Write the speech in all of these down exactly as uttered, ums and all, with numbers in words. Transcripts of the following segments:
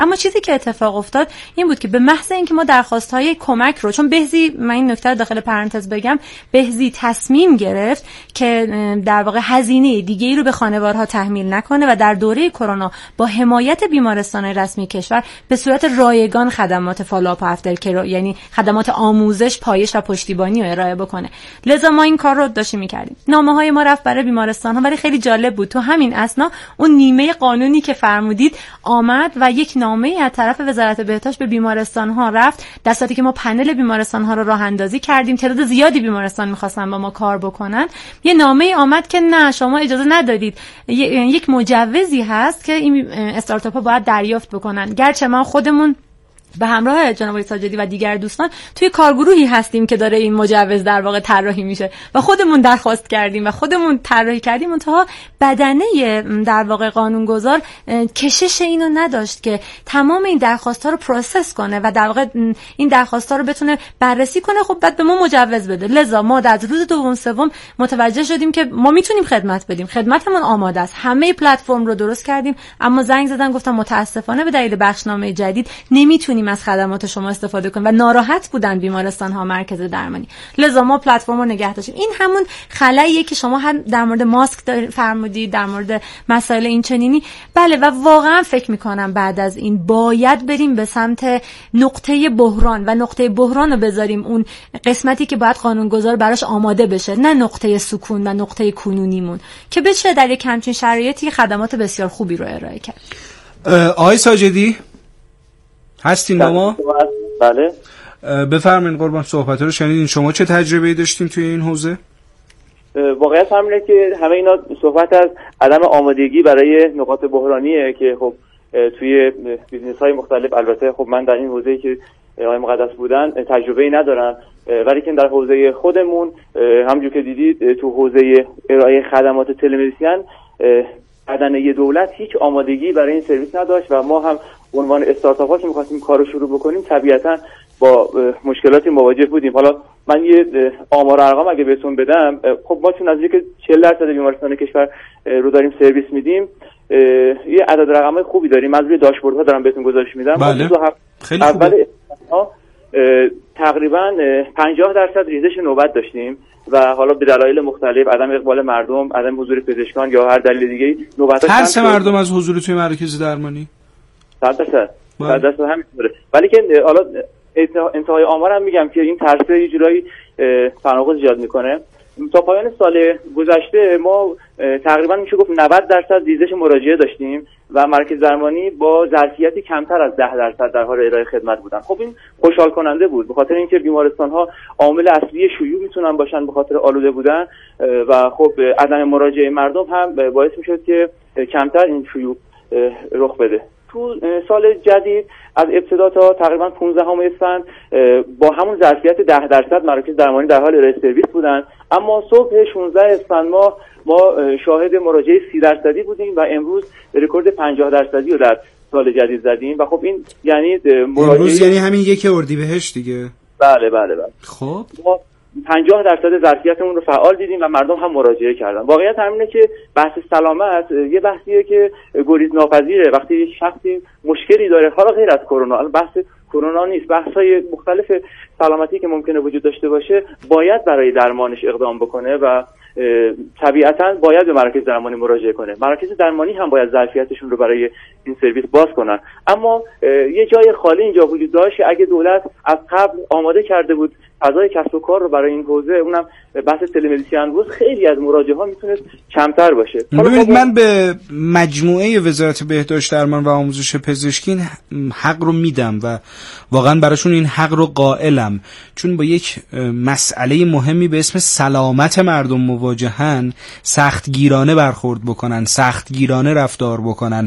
اما چیزی که اتفاق افتاد این بود که به محض اینکه ما درخواست‌های کمک رو، چون بهزی، من این نکته رو داخل پرانتز بگم، بهزی تصمیم گرفت که در واقع هزینه دیگه‌ای رو به خانوارها تحمیل نکنه و در دوره کرونا با حمایت بیمارستان رسمی کشور به صورت رایگان خدمات فالوآپ و افتر کیر، یعنی خدمات آموزش، پایش و پشتیبانی رو ارائه بکنه. لذا ما این کار رو داشتیم می‌کردیم. نامه‌های ما رفت برای بیمارستان‌ها، ولی خیلی جالب بود تو همین اثنا اون نیمه قانونی که فرمودید آمد و یک نامه از طرف وزارت بهداشت به بیمارستان‌ها رفت، در صورتی که ما پنل بیمارستان‌ها رو راه اندازی کردیم، تعداد زیادی بیمارستان می‌خواستن با ما کار بکنن. یه نامه آمد که نه، شما اجازه ندارید، یک مجوزی هست که این استارتاپ‌ها باید دریافت بکنن. گرچه ما خودمون به همراه جناب آقای ساجدی و دیگر دوستان توی کارگروهی هستیم که داره این مجوز در واقع طراحی میشه و خودمون درخواست کردیم و خودمون طراحی کردیم، منتها بدنه در واقع قانونگذار کشش اینو نداشت که تمام این درخواست‌ها رو پروسس کنه و در واقع این درخواست‌ها رو بتونه بررسی کنه. خب بعد به ما مجوز بده. لذا ما در روز دوم سوم متوجه شدیم که ما میتونیم خدمت بدیم، خدمتمون آماده است، همه پلتفرم رو درست کردیم، اما زنگ زدن گفتم متاسفانه به دلیل بخشنامه جدید نمیتونیم از خدمات شما استفاده کنیم و ناراحت بودن بیمارستان ها، مرکز درمانی. لذا ما پلتفرم رو نگه داشتیم. این همون خلاییه که شما هم در مورد ماسک فرمودید، در مورد مسائل این چنینی. بله، و واقعا فکر میکنم بعد از این باید بریم به سمت نقطه بحران و نقطه بحران رو بذاریم اون قسمتی که باید قانونگذار براش آماده بشه، نه نقطه سکون و نقطه کنونیمون که بشه در یک همچین شرایطی خدمات بسیار خوبی رو ارائه کرد. آقای ساجدی هستین با ما؟ بله. بفرمایید قربان، صحبت رو شنیدین. شما چه تجربه‌ای داشتین توی این حوزه؟ واقعیت همینه که همه اینا صحبت از عدم آمادگی برای نقاط بحرانیه که خب توی بیزنس‌های مختلف، البته خب من در این حوزه‌ای که آقای مقدس بودن تجربه‌ای ندارم، ولی که در حوزه خودمون همونجور که دیدید تو حوزه ارائه خدمات تلمدیسین بدنه دولت هیچ آمادگی برای این سرویس نداشت و ما هم عنوان استارتاپ ها که می‌خواستیم کارو شروع بکنیم طبیعتاً با مشکلاتی مواجه بودیم. حالا من یه آمار و ارقام اگه بهتون بدم، خب ما چون نزدیک چهل درصد بیمارستان کشور رو داریم سرویس میدیم، یه عدد رقمای خوبی داریم. از روی داشبوردها دارم بهتون گزارش میدم. بله. خیلی اول تقریبا پنجاه درصد ریزش نوبت داشتیم و حالا به دلایل مختلف، عدم اقبال مردم، عدم حضور پزشکان یا هر دلیل دیگه، نوبت‌ها ترس مردم از حضور توی مراکز درمانی صد درصد صد درصد همینطوره. ولی که حالا انتهای آمار هم میگم که این ترس یه جورایی تناقض ایجاد میکنه. تا پایان سال گذشته ما تقریبا میشه گفت نود درصد ریزش مراجعه داشتیم و مراکز درمانی با ظرفیتی کمتر از ده درصد در حال ارائه خدمت بودن. خب این خوشحال کننده بود، به خاطر اینکه بیمارستان ها عامل اصلی شیوع میتونن باشن به خاطر آلوده بودن و خب عدم مراجعه مردم هم باعث میشد که کمتر این شیوع رخ بده. تو سال جدید از ابتدا تا تقریبا پانزدهم اسفند با همون ظرفیت ده درصد مراکز درمانی در حال ارائه سرویس بودن، اما صبح شانزدهم اسفند ما ما شاهد مراجعه سی درصدی بودیم و امروز رکورد پنجاه درصدی رو در سال جدید زدیم و خب این یعنی مراجعه امروز یعنی همین یک اردیبهشت دیگه. بله بله بله. خب ما پنجاه درصد ظرفیتمون رو فعال دیدیم و مردم هم مراجعه کردن. واقعیت همینه که بحث سلامت یه بحثیه که گریز ناپذیره. وقتی شخصی مشکلی داره، حالا غیر از کرونا، بحث کرونا نیست، بحث‌های مختلف سلامتی که ممکنه وجود داشته باشه، باید برای درمانش اقدام بکنه و طبیعتاً باید به مراکز درمانی مراجعه کنه. مراکز درمانی هم باید ظرفیتشون رو برای این سرویس باز کنن. اما یه جای خالی اینجا وجود داشت. اگه دولت از قبل آماده کرده بود فضای کسب و کار رو برای این حوزه، اونم بحث تلمدیسین بود، خیلی از مراجعه ها میتونست کمتر باشه. ببینید من به مجموعه وزارت بهداشت درمان و آموزش پزشکی حق رو میدم و واقعا براشون این حق رو قائلم، چون با یک مسئله مهمی به اسم سلامت مردم مواجهن، سختگیرانه برخورد بکنن، سختگیرانه رفتار بکنن،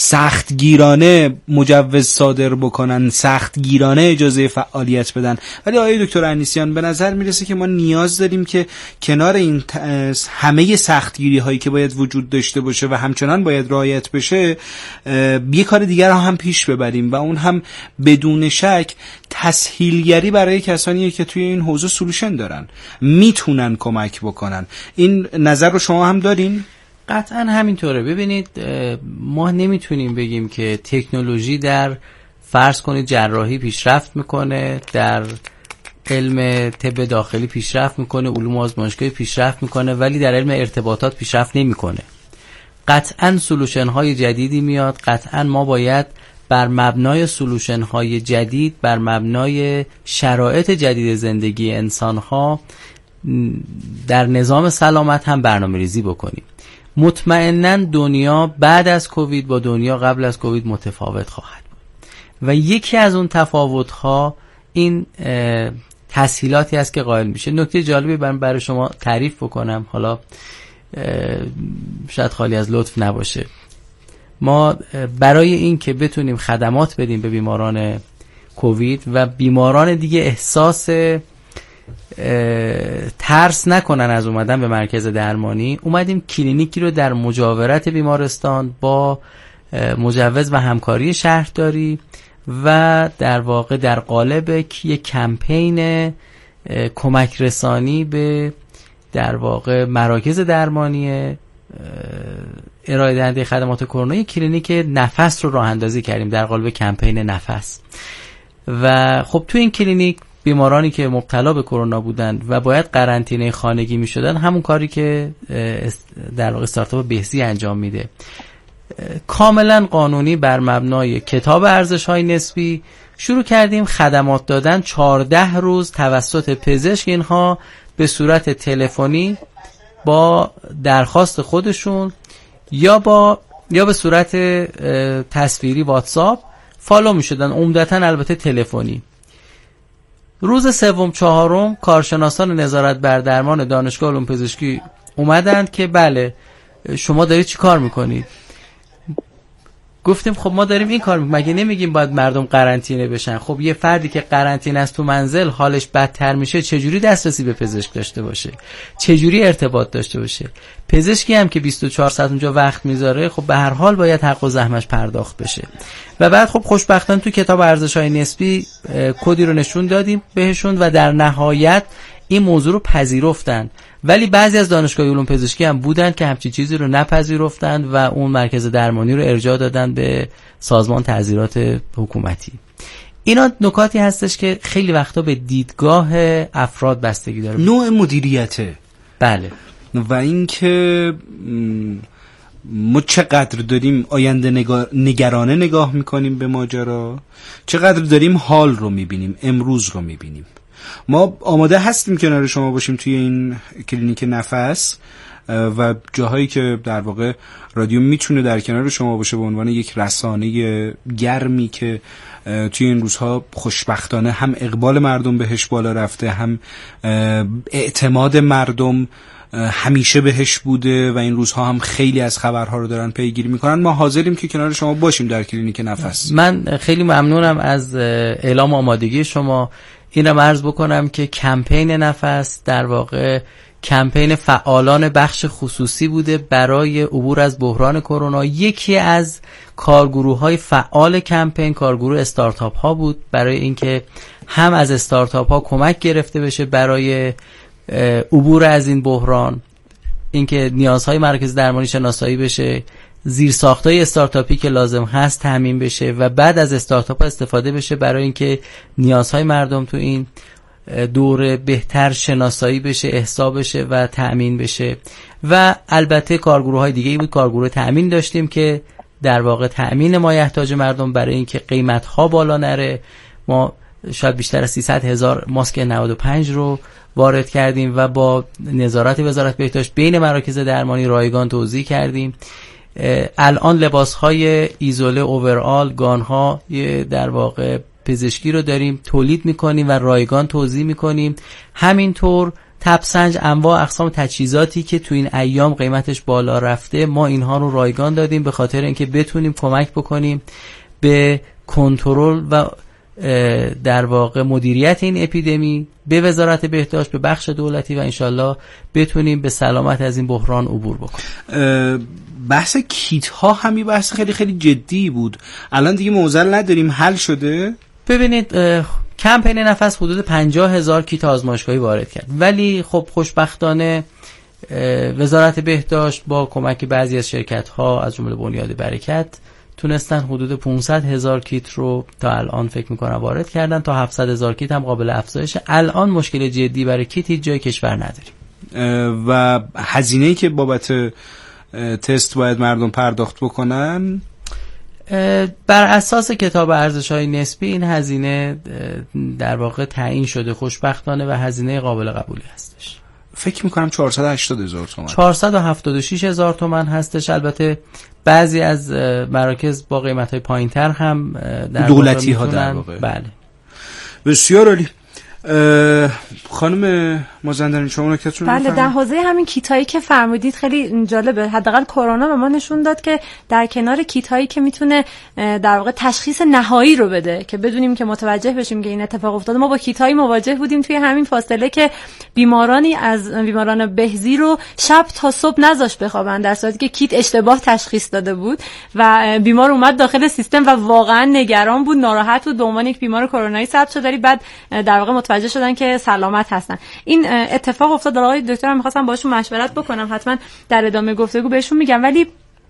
سختگیرانه مجوز صادر بکنن، سختگیرانه اجازه فعالیت بدن. ولی آقای دکتر انیسیان به نظر میرسه که ما نیاز داریم که کنار این همه سختگیری هایی که باید وجود داشته باشه و همچنان باید رعایت بشه، یه کار دیگر هم پیش ببریم و اون هم بدون شک تسهیلگری برای کسانی که توی این حوزه سولوشن دارن، میتونن کمک بکنن. این نظر رو شما هم دارین؟ قطعا همینطوره. ببینید ما نمیتونیم بگیم که تکنولوژی در فرض کنید جراحی پیشرفت میکنه، در علم طب داخلی پیشرفت میکنه، علوم آزمایشگاهی پیشرفت میکنه، ولی در علم ارتباطات پیشرفت نمیکنه. قطعا سولوشن های جدیدی میاد. قطعا ما باید بر مبنای سولوشن های جدید، بر مبنای شرایط جدید زندگی انسان ها در نظام سلامت هم برنامه‌ریزی بکنیم. مطمئناً دنیا بعد از کووید با دنیا قبل از کووید متفاوت خواهد بود و یکی از اون تفاوت‌ها این تسهیلاتی است که قائل میشه. نکته جالبی من برای شما تعریف بکنم، حالا شاید خالی از لطف نباشه. ما برای این که بتونیم خدمات بدیم به بیماران کووید و بیماران دیگه احساس ترس نکنن از اومدن به مرکز درمانی، اومدیم کلینیکی رو در مجاورت بیمارستان با مجوز و همکاری شهرداری و در واقع در قالب یک کمپین کمک رسانی به در واقع مراکز درمانی ارائه دهنده خدمات کرونا، یک کلینیک نفس رو راه اندازی کردیم در قالب کمپین نفس. و خب تو این کلینیک بیمارانی که مبتلا به کرونا بودند و باید قرنطینه خانگی می شدن، همون کاری که در واقع استارتاپ بهزی انجام میده، کاملا قانونی بر مبنای کتاب ارزش‌های نسبی شروع کردیم خدمات دادن. چهارده روز توسط پزشک اینها به صورت تلفنی با درخواست خودشون یا با یا به صورت تصویری واتساپ فالو می شدن، عمدتاً البته تلفنی. روز سوم چهارم کارشناسان نظارت بر درمان دانشگاه علوم پزشکی اومدند که بله شما دارید چی کار میکنید؟ گفتیم خب ما داریم این کار میکنیم، مگه نمیگیم باید مردم قرنطینه بشن؟ خب یه فردی که قرنطینه است تو منزل حالش بدتر میشه، چجوری دسترسی به پزشک داشته باشه؟ چجوری ارتباط داشته باشه؟ پزشکی هم که بیست و چهار ساعت اونجا وقت میذاره، خب به هر حال باید حق و زحمش پرداخت بشه. و بعد خب خوشبختانه تو کتاب ارزش‌های نسبی کدی رو نشون دادیم بهشون و در نهایت این موضوع رو پذیرفتن. ولی بعضی از دانشگاه علوم پزشکی هم بودن که همچین چیزی رو نپذیرفتند و اون مرکز درمانی رو ارجاع دادن به سازمان تعزیرات حکومتی. اینا نکاتی هستش که خیلی وقتا به دیدگاه افراد بستگی داره، نوع مدیریته. بله. و اینکه ما چقدر داریم آینده نگار... نگرانه نگاه میکنیم به ماجرا، چقدر داریم حال رو میبینیم، امروز رو میبینیم. ما آماده هستیم کنار شما باشیم توی این کلینیک نفس و جاهایی که در واقع رادیو میتونه در کنار شما باشه به عنوان یک رسانه گرمی که توی این روزها خوشبختانه هم اقبال مردم بهش بالا رفته، هم اعتماد مردم همیشه بهش بوده و این روزها هم خیلی از خبرها رو دارن پیگیری میکنن. ما حاضریم که کنار شما باشیم در کلینیک نفس. من خیلی ممنونم از اعلام آمادگی شما. این رو عرض بکنم که کمپین نفس در واقع کمپین فعالان بخش خصوصی بوده برای عبور از بحران کرونا. یکی از کارگروه‌های فعال کمپین کارگروه استارتاپ ها بود، برای اینکه هم از استارتاپ ها کمک گرفته بشه برای عبور از این بحران، اینکه نیازهای مرکز درمانی شناسایی بشه، زیرساختای استارتاپی که لازم هست تامین بشه و بعد از استارتاپ استفاده بشه برای اینکه نیازهای مردم تو این دوره بهتر شناسایی بشه، احصا بشه و تامین بشه. و البته کارگروه‌های دیگه ای بود. کارگروه تامین داشتیم که در واقع تامین مایحتاج مردم برای اینکه قیمت‌ها بالا نره. ما شاید بیشتر از سیصد هزار ماسک نود و پنج رو وارد کردیم و با نظارت وزارت بهداشت بین مراکز درمانی رایگان توزیع کردیم. الان لباس‌های ایزوله، اوورآل، گان‌ها در واقع پزشکی رو داریم تولید می‌کنیم و رایگان توزیع می‌کنیم. همینطور تبسنج، انواع اقسام تجهیزاتی که تو این ایام قیمتش بالا رفته، ما اینها رو رایگان دادیم به خاطر اینکه بتونیم کمک بکنیم به کنترل و در واقع مدیریت این اپیدمی به وزارت بهداشت، به بخش دولتی و انشالله بتونیم به سلامت از این بحران عبور بکنیم. بحث کیت ها همی بحث خیلی خیلی جدی بود. الان دیگه معضل نداریم، حل شده؟ ببینید کمپین نفس حدود پنجاه هزار کیت آزمایشگاهی وارد کرد، ولی خب خوشبختانه وزارت بهداشت با کمک بعضی از شرکت‌ها از جمله بنیاد برکت تونستن حدود پانصد هزار کیت رو تا الان فکر میکنم وارد کردن، تا هفتصد هزار کیت هم قابل افزایشه. الان مشکل جدی برای کیت هیچ جای کشور نداریم و هزینه‌ای که بابت تست باید مردم پرداخت بکنن بر اساس کتاب ارزش‌های نسبی این هزینه در واقع تعیین شده خوشبختانه و هزینه قابل قبولی هستش. فکر میکنم چهارصد و هشتاد هزار تومان چهارصد و هفتاد و شش هزار تومان هستش. البته بعضی از مراکز با قیمت‌های پایین‌تر هم در دولتی ها در واقع. بله بسیار عالی. خانم مازندرانی شما نکته‌تون رو بله، در حوزه همین کیتایی که فرمودید خیلی جالبه. حداقل کرونا به ما نشون داد که در کنار کیتایی که میتونه در واقع تشخیص نهایی رو بده که بدونیم که متوجه بشیم که این اتفاق افتاده، ما با کیتایی مواجه بودیم توی همین فاصله که بیمارانی از بیماران بهزی رو شب تا صبح نذاشت بخوابن، در صورتی که کیت اشتباه تشخیص داده بود و بیمار اومد داخل سیستم و واقعا نگران بود، ناراحت بود، به عنوان یک بیمار کرونایی ثبت شد، ولی بعد در واقع متوجه شدن که سلامت هستن. این اتفاق افتاد. آقای دکتر می‌خواستم باهاشون مشورت بکنم، حتما در ادامه گفتگو بهشون میگم، ولی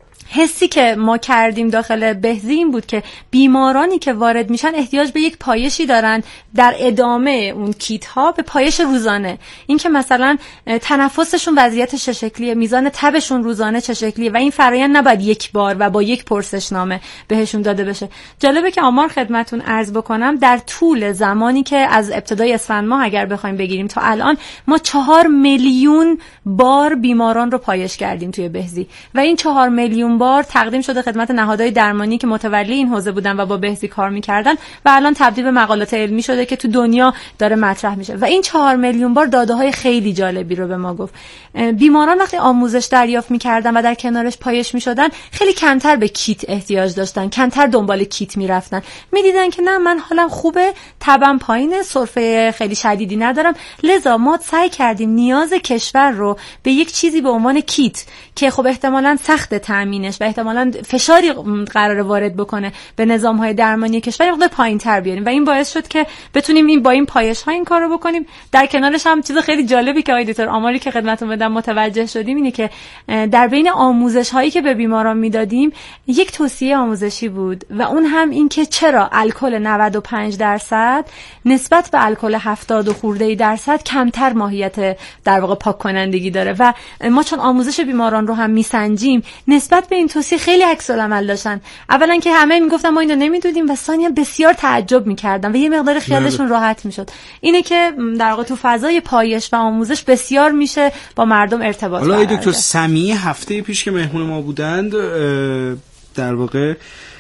حسی که ما کردیم داخل بهزی این بود که بیمارانی که وارد میشن احتیاج به یک پایشی دارن در ادامه اون کیت ها، به پایش روزانه. این که مثلا تنفسشون وضعیتش چه شکلیه، میزان تبشون روزانه چه شکلیه و این فرآیند نباید یک بار و با یک پرسشنامه بهشون داده بشه. جالبه که آمار خدمتون عرض بکنم، در طول زمانی که از ابتدای اسفند ماه اگر بخوایم بگیریم تا الان ما چهار میلیون بار بیماران رو پایش کردیم توی بهزی و این چهار میلیون بار تقدیم شده خدمت نهادهای درمانی که متولی این حوزه بودن و با بهزی کار میکردن و الان تبدیل به مقالات علمی شده که تو دنیا داره مطرح میشه و این چهار میلیون بار داده های خیلی جالبی رو به ما گفت. بیماران وقتی آموزش دریافت میکردن و در کنارش پایش میشدن خیلی کمتر به کیت احتیاج داشتن، کمتر دنبال کیت میرفتن، میدیدن که نه من حالم خوبه، تبم پایینه، سرفه خیلی شدیدی ندارم. لذا ما سعی کردیم نیاز کشور رو به یک چیزی به عنوان کیت که خب احتمالاً سخت تامینش و احتمالاً فشاری قراره وارد بکنه به نظام‌های درمانی کشور یه مقدار پایین‌تر بیاریم و این باعث شد که بتونیم این با این پایش‌ها این کارو بکنیم. در کنارش هم چیز خیلی جالبی که آقای دکتر آماری که خدمتتون بدم متوجه شدیم اینه که در بین آموزش‌هایی که به بیماران میدادیم یک توصیه آموزشی بود و اون هم این که چرا الکل نود و پنج درصد نسبت به الکل هفتاد و خورده درصد کمتر ماهیت در واقع پاک کنندگی داره و ما چون آموزش بیماران رو هم میسنجیم نسبت به این توصیه خیلی عکس العمل داشتن. اولا که همه میگفتن ما اینو نمیدونیم و ثانیا بسیار تعجب میکردن و یه مقدار خیالشون راحت میشد. اینه که در واقع تو فضای پایش و آموزش بسیار میشه با مردم ارتباط برقرار کرد. حالا دکتر سمیع هفته پیش که مهمون ما بودند در واقع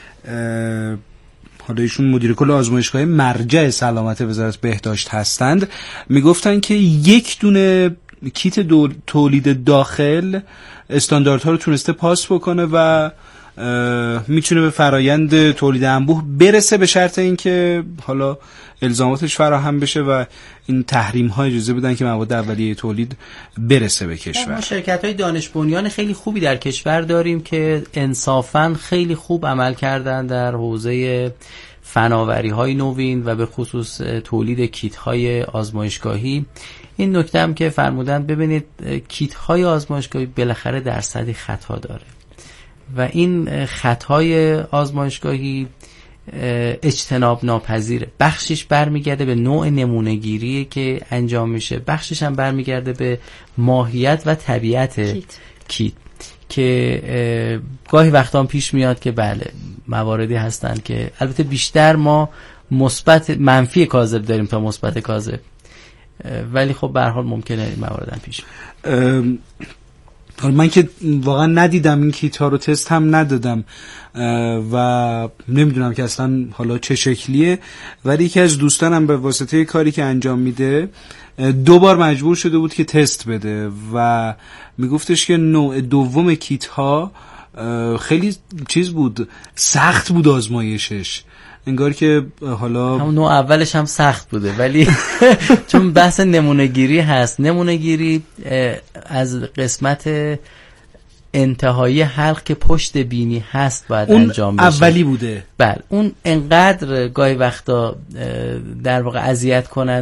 حالا ایشون مدیر کل آزمایشگاه مرجع سلامت وزارت بهداشت هستند، میگفتن که یک دونه کیت دو تولید داخل استانداردها رو تونسته پاس بکنه و میتونه به فرایند تولید انبوه برسه به شرط اینکه حالا الزاماتش فراهم بشه و این تحریم ها اجازه بدن که مواد اولیه تولید برسه به کشور. ما شرکت های دانش بنیان خیلی خوبی در کشور داریم که انصافاً خیلی خوب عمل کردن در حوزه فناوری های نوین و به خصوص تولید کیت های آزمایشگاهی. این نکته هم که فرمودن، ببینید کیت های آزمایشگاهی بالاخره درصدی خطا داره و این خطای آزمایشگاهی اجتناب ناپذیره. بخشش برمیگرده به نوع نمونه‌گیری که انجام میشه، بخشش هم برمیگرده به ماهیت و طبیعت کیت, کیت. که گاهی وقتا پیش میاد که بله مواردی هستن که البته بیشتر ما مثبت منفی کاذب داریم تا مثبت کاذب، ولی خب به هر حال ممکنه این موارد هم پیش بیاد. من که واقعا ندیدم این کیت ها رو، تست هم ندادم و نمیدونم که اصلا حالا چه شکلیه، ولی یکی از دوستانم به واسطه کاری که انجام میده دو بار مجبور شده بود که تست بده و میگفتش که نوع دوم کیت ها خیلی چیز بود، سخت بود آزمایشش، انگار که حالا همون نوع اولش هم سخت بوده ولی چون بحث نمونه گیری هست، نمونه گیری از قسمت انتهایی حلق که پشت بینی هست باید انجام بشه. اولی بوده. بله اون انقدر گاهی وقتا در واقع اذیت کننده است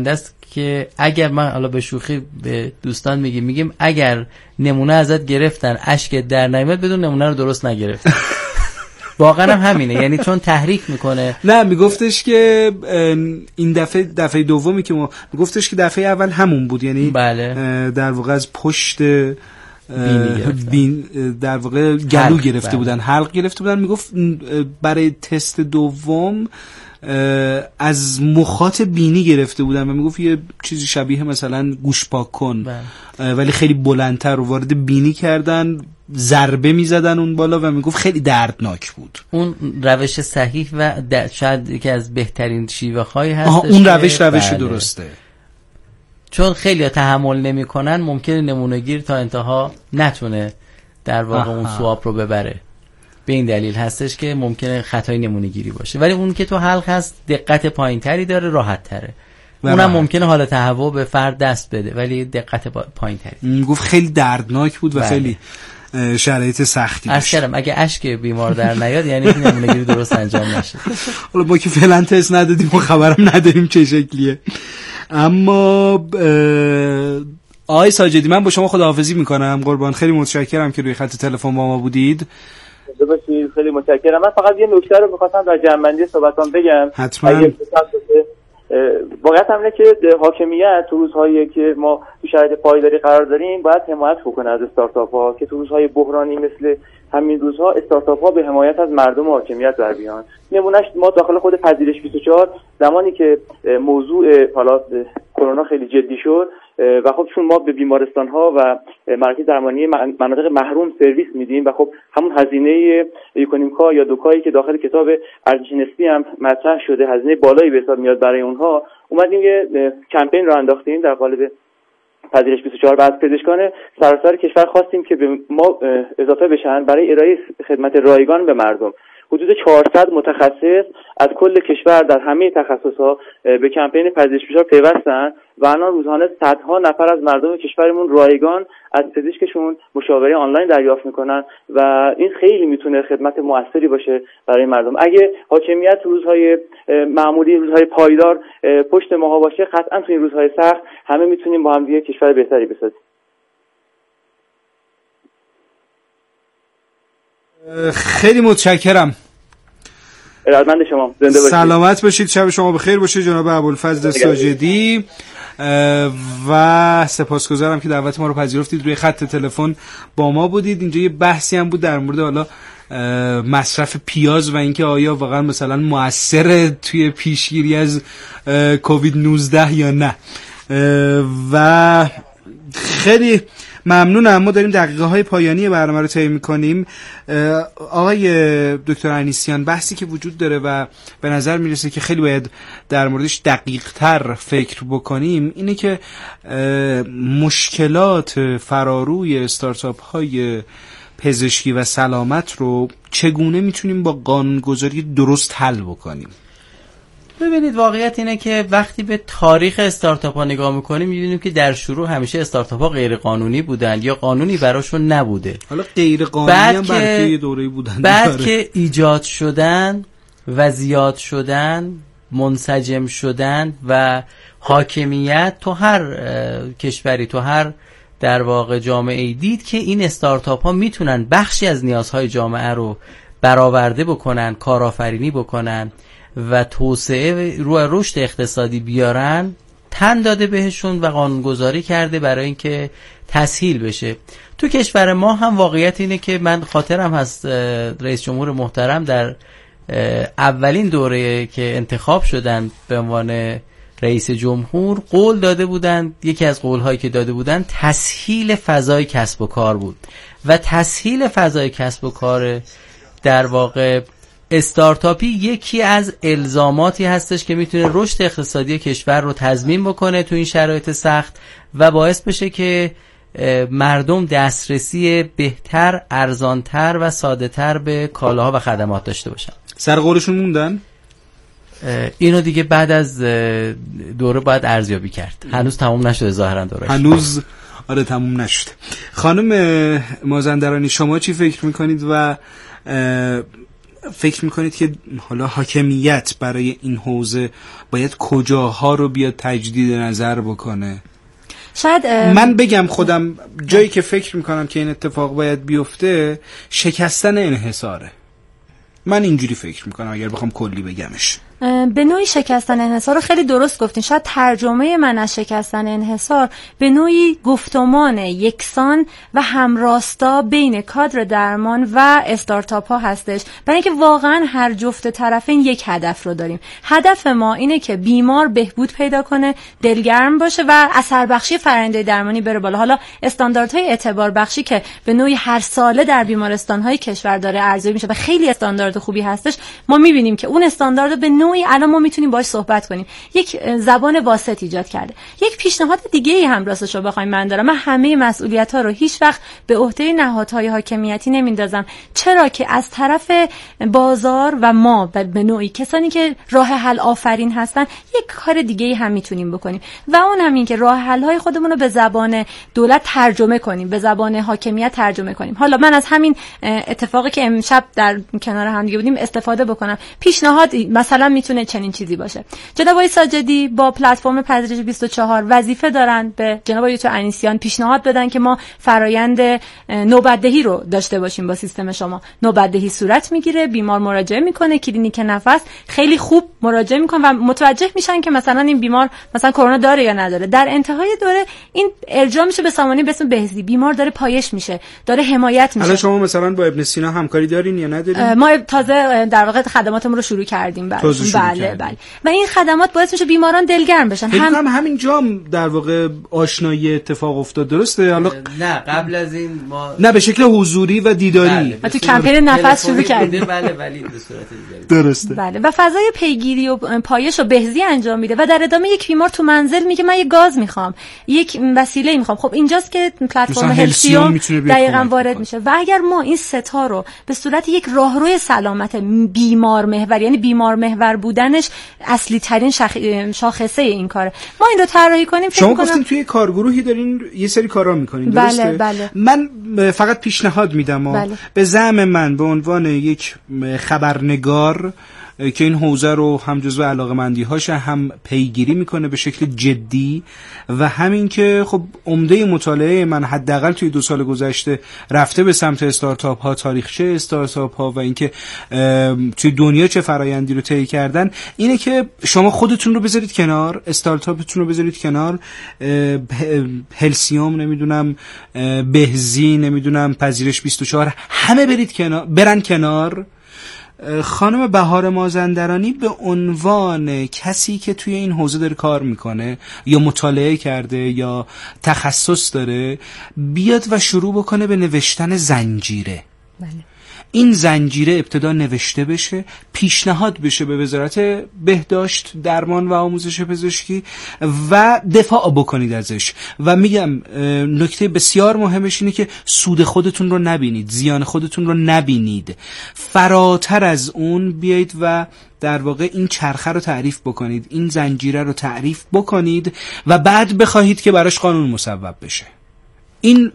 که اگر من حالا به شوخی به دوستان میگیم میگیم اگر نمونه ازت گرفتن اشکت در نیامد بدون نمونه رو درست نگرفت. واقعا هم همینه، یعنی چون تحریک میکنه. نه میگفتش که این دفعه دفعه دومی که ما میگفتش که دفعه اول همون بود، یعنی بله. در واقع از پشت بین در واقع گلو گرفته بله. بودن، حلق گرفته بودن. میگفت برای تست دوم از مخاط بینی گرفته بودن و میگفت یه چیزی شبیه مثلا گوش پاک کن بله. ولی خیلی بلندتر رو وارد بینی کردن، ضربه میزدن اون بالا و میگفت خیلی دردناک بود. اون روش صحیح و شاید یکی از بهترین شیوه هایی هست. اون روش روش بله. درسته، چون خیلی تحمل نمی کنن ممکنه نمونهگیر تا انتها نتونه در واقع اون سواب رو ببره. به این دلیل هستش که ممکنه خطای نمونهگیری باشه، ولی اون که تو حلق هست دقت پایین تری داره، راحت تره. اونم ممکنه حالا تهوع به فرد دست بده ولی دقت پایین تری. گفت خیلی دردناک بود و بله. خیلی شرایط سختی داشت. عرض کردم اگه اشک بیمار در نیاد یعنی نمونهگیری درست انجام نشه. حالا ما که فعلا تست ندادیم و خبرم نداریم چه شکلیه. اما آقای ساجدی من با شما خداحافظی میکنم. قربان، خیلی متشکرم که روی خط تلفن با ما بودید. باشید، خیلی متشکرم. من فقط یه نکته رو می‌خواستم در جمع‌بندی صحبتام بگم. حتما. واقعیت همینه که حاکمیت تو روزهایی که ما تو شرایط پایداری قرار داریم باید حمایت بکنه از استارتاپ‌ها که تو روزهای بحرانی مثل همین روزها استارتاپ‌ها به حمایت از مردم و حاکمیت در بیان. نمونهش ما داخل خود پذیرش بیست و چهار زمانی که موضوع حالا کرونا خیلی جدی شد و خب چون ما به بیمارستان‌ها و مراکز درمانی مناطق محروم سرویس میدیم و خب همون هزینه یکونیمکا یا دوکایی که داخل کتاب ارزش نسبی هم مطرح شده هزینه بالایی به حساب میاد برای اونها، اومدیم یه کمپین رو انداختیم در قالب پذیرش بیست و چهار و از پزشکان سراسر کشور خواستیم که به ما اضافه بشن برای ارائه خدمت رایگان به مردم. حدود چهارصد متخصص از کل کشور در همه تخصصها به کمپین پذیرش بیست و چهار پیوستن و الان روزانه صدها نفر از مردم کشورمون رایگان از پزشکشون مشاوره آنلاین دریافت میکنن و این خیلی میتونه خدمت موثری باشه برای مردم. اگه حاکمیت روزهای معمولی، روزهای پایدار پشت ماها باشه، قطعا تو این روزهای سخت همه میتونیم با هم دیگه کشور بهتری بسازیم. خیلی متشکرم. ارادتمند شما. زنده باشید. سلامت باشید. شب شما بخیر باشه جناب ابوالفضل ساجدی و سپاسگزارم که دعوت ما رو پذیرفتید، روی خط تلفن با ما بودید. اینجا یه بحثی هم بود در مورد حالا مصرف پیاز و اینکه آیا واقعا مثلا مؤثره توی پیشگیری از کووید نوزده یا نه و خیلی ممنونم. ما داریم دقیقه های پایانی برنامه رو طی می‌کنیم. آقای دکتر انیسیان، بحثی که وجود داره و به نظر میرسه که خیلی باید در موردش دقیق تر فکر بکنیم اینه که مشکلات فراروی استارتاپ های پزشکی و سلامت رو چگونه میتونیم با قانونگذاری درست حل بکنیم. ببینید واقعیت اینه که وقتی به تاریخ استارتاپ ها نگاه میکنیم میبینیم که در شروع همیشه استارتاپ ها غیر قانونی بودن یا قانونی براشون نبوده. حالا غیر قانونی هم برای یه دوره‌ای بودن. بعد داره. که ایجاد شدن و زیاد شدن، منسجم شدن و حاکمیت تو هر کشوری، تو هر در واقع جامعه‌ای دید که این استارتاپ ها میتونن بخشی از نیازهای جامعه رو برآورده بکنن، کارآفرینی بکنن و توسعه رو رشد اقتصادی بیارن، تن داده بهشون و قانونگذاری کرده برای اینکه تسهیل بشه. تو کشور ما هم واقعیت اینه که من خاطرم هست رئیس جمهور محترم در اولین دوره که انتخاب شدن به عنوان رئیس جمهور قول داده بودن، یکی از قول‌هایی که داده بودن تسهیل فضای کسب و کار بود و تسهیل فضای کسب و کار در واقع استارتاپی یکی از الزاماتی هستش که میتونه رشد اقتصادی کشور رو تضمین بکنه تو این شرایط سخت و باعث بشه که مردم دسترسی بهتر، ارزانتر و ساده‌تر به کالاها و خدمات داشته باشن. سر قولشون موندن؟ اینو دیگه بعد از دوره باید ارزیابی کرد. هنوز تموم نشده ظاهرا دورش. هنوز آره تموم نشده. خانم مازندرانی، شما چی فکر میکنید و فکر میکنید که حالا حاکمیت برای این حوزه باید کجاها رو بیاد تجدید نظر بکنه؟ شاید من بگم خودم جایی که فکر میکنم که این اتفاق باید بیفته شکستن انحصاره. من اینجوری فکر میکنم اگر بخوام کلی بگمش. به نوعی شکستن انحصار رو خیلی درست گفتین. شاید ترجمه من از شکستن انحصار به نوعی گفتمان یکسان و همراستا بین کادر درمان و استارتاپ ها هستش، برای اینکه واقعا هر جفت طرفین یک هدف رو داریم. هدف ما اینه که بیمار بهبود پیدا کنه، دلگرم باشه و اثر بخشی فرآیند درمانی بره بالا. حالا استانداردهای اعتبار بخشی که به نوعی هر ساله در بیمارستان های کشور داره ارزیابی میشه و خیلی استاندارد خوبی هستش، ما میبینیم که اون استاندارد به نوعی الان ما میتونیم باهاش صحبت کنیم، یک زبان واسط ایجاد کرده. یک پیشنهاد دیگه ای هم راستش رو بخوایم من دارم، من همه مسئولیت ها رو هیچ وقت به عهده نهادهای حاکمیتی نمیندازم، چرا که از طرف بازار و ما به نوعی کسانی که راه حل آفرین هستن یک کار دیگه ای هم میتونیم بکنیم و اون هم این که راه حل های خودمون رو به زبان دولت ترجمه کنیم، به زبان حاکمیت ترجمه کنیم. حالا من از همین اتفاقی که امشب در کنار هم دیگه بودیم استفاده بکنم. پیشنهاد مثلا میتونه چنین چیزی باشه: جناب آقای ساجدی با پلتفرم پذیرش بیست و چهار وظیفه دارن به جناب آقای دکتر انیسیان پیشنهاد بدن که ما فرایند نوبت‌دهی رو داشته باشیم با سیستم شما. نوبت‌دهی صورت میگیره، بیمار مراجعه میکنه، کلینیک نفس خیلی خوب مراجعه میکنه و متوجه میشن که مثلا این بیمار مثلا کرونا داره یا نداره. در انتهای دوره این ارجاع میشه به سامانه به اسم بهزی، بیمار داره پایش میشه، داره حمایت میشه. حالا شما مثلا با ابن سینا همکاری دارین یا ندارین؟ ما تازه در واقع خدماتمون رو شروع کردیم. بله بله بله. و این خدمات باعث میشه بیماران دلگرم بشن. هم, هم همینجا هم در واقع آشنایی اتفاق افتاد، درسته؟ حالا نه قبل از این ما نه به شکل حضوری و دیداری. بله. تو کمپین نفس شروع کردیم. بله ولی به صورت دیداری. درسته. بله و فضای پیگیری و پایش و بهزی انجام میده و در ادامه یک بیمار تو منزل میگه من یه گاز میخوام، یک وسیله میخوام. خب اینجاست که پلتفرم هلسیوم دقیقاً وارد میشه و اگر ما این ستا رو به صورت یک راهروی سلامت بیمار محور، یعنی بیمار محور بودنش اصلی ترین شخ... شاخصه این کاره، ما این رو طراحی کنیم. شما گفتین توی کارگروهی دارین یه سری کارا میکنین، درسته؟ بله بله. من فقط پیشنهاد میدم بله. به زعم من به عنوان یک خبرنگار که این حوزه رو هم جزو علاقه‌مندی‌هاش هم پیگیری میکنه به شکل جدی و همین که خب عمده مطالعه من حداقل توی دو سال گذشته رفته به سمت استارتاپ ها، تاریخچه استارتاپ ها و اینکه توی دنیا چه فرایندی رو طی کردن، اینه که شما خودتون رو بذارید کنار، استارتاپتون رو بذارید کنار، هلسیوم نمیدونم بهزی نمیدونم پذیرش بیست و چهار همه برید کنار، برن کنار. خانم بهار مازندرانی به عنوان کسی که توی این حوزه داره کار میکنه یا مطالعه کرده یا تخصص داره بیاد و شروع بکنه به نوشتن زنجیره. بله. این زنجیره ابتدا نوشته بشه، پیشنهاد بشه به وزارت بهداشت، درمان و آموزش پزشکی و دفاع بکنید ازش. و میگم نکته بسیار مهمش اینه که سود خودتون رو نبینید، زیان خودتون رو نبینید، فراتر از اون بیایید و در واقع این چرخه رو تعریف بکنید، این زنجیره رو تعریف بکنید و بعد بخواهید که براش قانون مصوب بشه. این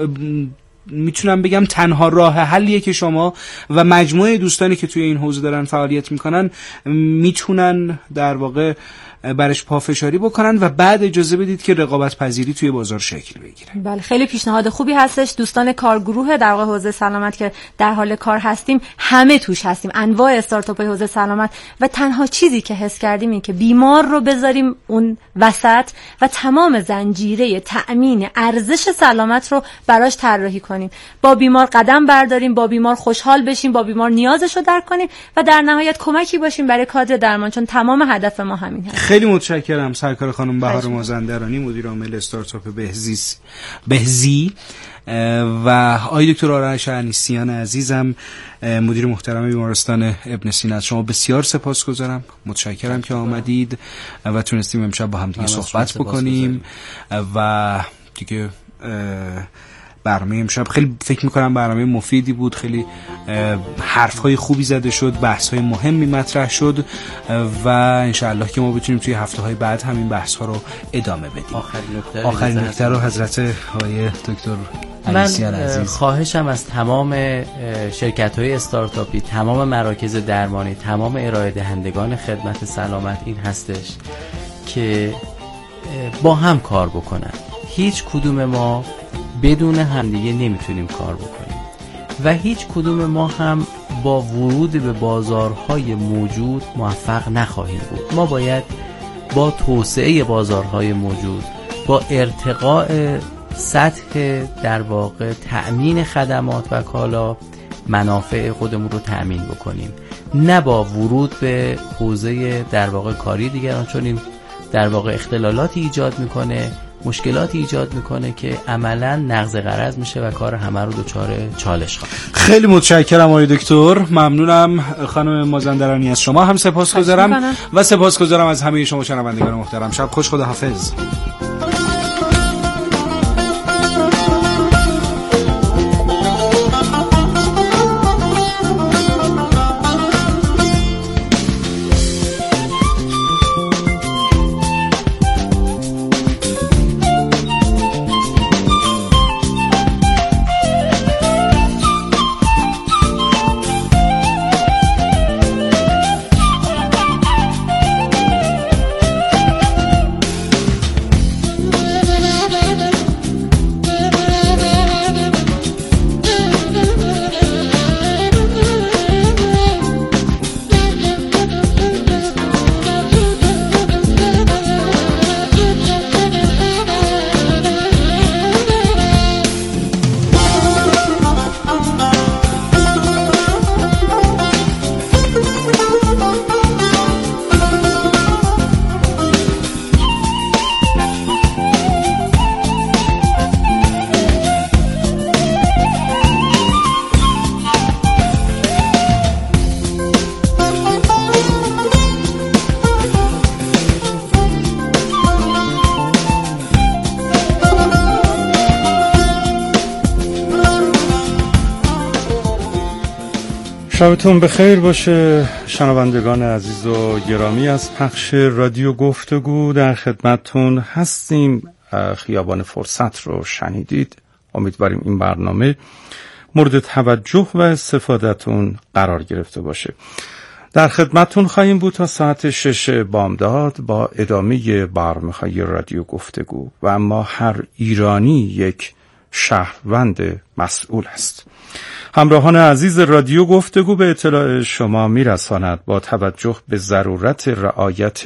میتونم بگم تنها راه حلیه که شما و مجموعه دوستانی که توی این حوزه دارن فعالیت میکنن میتونن در واقع برش پافشاری بکنن و بعد اجازه بدید که رقابت پذیری توی بازار شکل بگیره. بله خیلی پیشنهاد خوبی هستش. دوستان کارگروه در واقع حوزه سلامت که در حال کار هستیم همه توش هستیم، انواع استارتاپ های حوزه سلامت و تنها چیزی که حس کردیم این که بیمار رو بذاریم اون وسط و تمام زنجیره تأمین ارزش سلامت رو براش طراحی کنیم، با بیمار قدم برداریم، با بیمار خوشحال بشیم، با بیمار نیازش رو درک کنیم و در نهایت کمکی باشیم برای کادر درمان، چون تمام هدف ما همین هست. خیلی متشکرم سرکار خانم بهار مازندرانی، مدیر عامل استارتاپ بهزی بهزی و آقای دکتر آرش انیسیان عزیزم مدیر محترم بیمارستان ابن سینا. شما بسیار سپاسگزارم، متشکرم که آمدید و تونستیم امشب با هم دیگه صحبت بکنیم و دیگه برنامه امشب. خیلی فکر میکنم برنامه مفیدی بود، خیلی حرفهای خوبی زده شد، بحثهای مهمی مطرح شد و انشاءالله که ما بتونیم توی هفته های بعد همین بحث ها رو ادامه بدیم. آخرین نکته آخرین نکته رو حضرت آقای دکتر من خواهشم از تمام شرکت های استارتاپی، تمام مراکز درمانی، تمام ارائه دهندگان خدمت سلامت این هستش که با هم کار بکنن. هیچ کدوم ما بدون همدیگه نمیتونیم کار بکنیم و هیچ کدوم ما هم با ورود به بازارهای موجود موفق نخواهیم بود. ما باید با توسعه بازارهای موجود، با ارتقاء سطح در واقع تأمین خدمات و کالا منافع خودمون رو تأمین بکنیم، نه با ورود به حوزه در واقع کاری دیگران، چون این در واقع اختلالاتی ایجاد میکنه، مشکلاتی ایجاد میکنه که عملا نقض غرض میشه و کار همه رو دچار چالش خواهد. خیلی متشکرم آقای دکتر، ممنونم. خانم مازندرانی از شما هم سپاسگزارم و سپاسگزارم از همه شما شنوندگان محترم. شب خوش، خداحافظ. شبتون بخیر باشه شنوندگان عزیز و گرامی. از پخش رادیو گفتگو در خدمتتون هستیم. خیابان فرصت رو شنیدید. امیدواریم این برنامه مورد توجه و استفادهتون قرار گرفته باشه. در خدمتتون خواهیم بود تا ساعت شش بامداد با ادامه برنامه‌های رادیو گفتگو. و اما هر ایرانی یک شهروند مسئول است. همراهان عزیز، رادیو گفتگو به اطلاع شما میرساند با توجه به ضرورت رعایت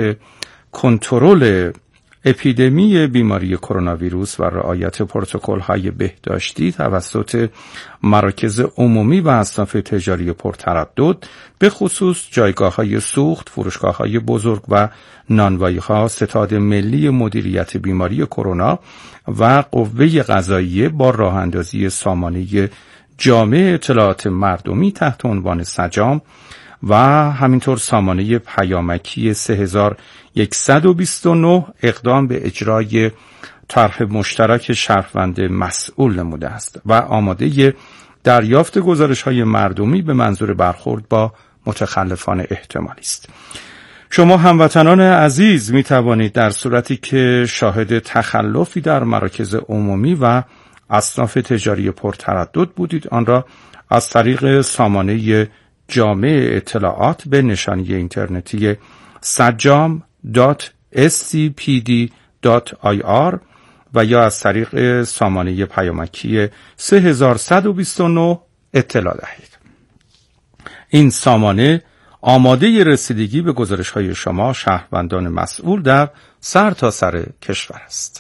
کنترل اپیدمی بیماری کرونا ویروس و رعایت پروتکل‌های بهداشتی توسط مراکز عمومی و اصناف تجاری پرتردد، به خصوص جایگاه‌های سوخت، فروشگاه‌های بزرگ و نانوایی‌ها، ستاد ملی مدیریت بیماری کرونا و قوه قضاییه با راه‌اندازی سامانه جامع اطلاعات مردمی تحت عنوان سجام و همینطور سامانه پیامکی سه هزار و صد و بیست و نه اقدام به اجرای طرح مشترک شهروند مسئول نموده است و آماده دریافت گزارش‌های مردمی به منظور برخورد با متخلفان احتمالی است. شما هموطنان عزیز می توانید در صورتی که شاهد تخلفی در مراکز عمومی و اصناف تجاری پرتردد بودید، آن را از طریق سامانه جامع اطلاعات به نشانی اینترنتی سجام دات اس سی پی دی دات آی آر و یا از طریق سامانه پیامکی سه هزار و صد و بیست و نه اطلاع دهید. این سامانه آماده رسیدگی به گزارش‌های شما شهروندان مسئول در سرتاسر کشور است.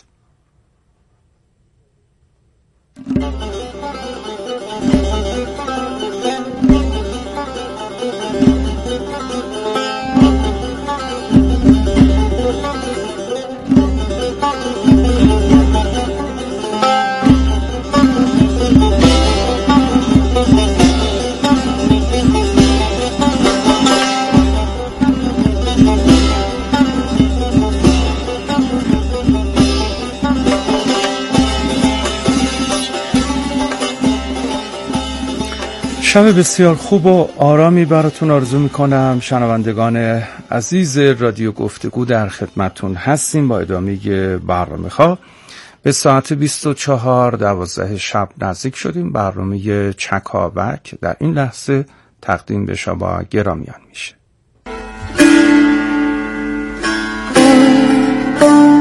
شب بسیار خوب و آرامی براتون آرزو میکنم. شنوندگان عزیز رادیو گفتگو در خدمتون هستیم با ادامه برنامه ها. به ساعت بیست و چهار دوازده شب نزدیک شدیم. برنامه چکاوک در این لحظه تقدیم به شما گرامیان میشه.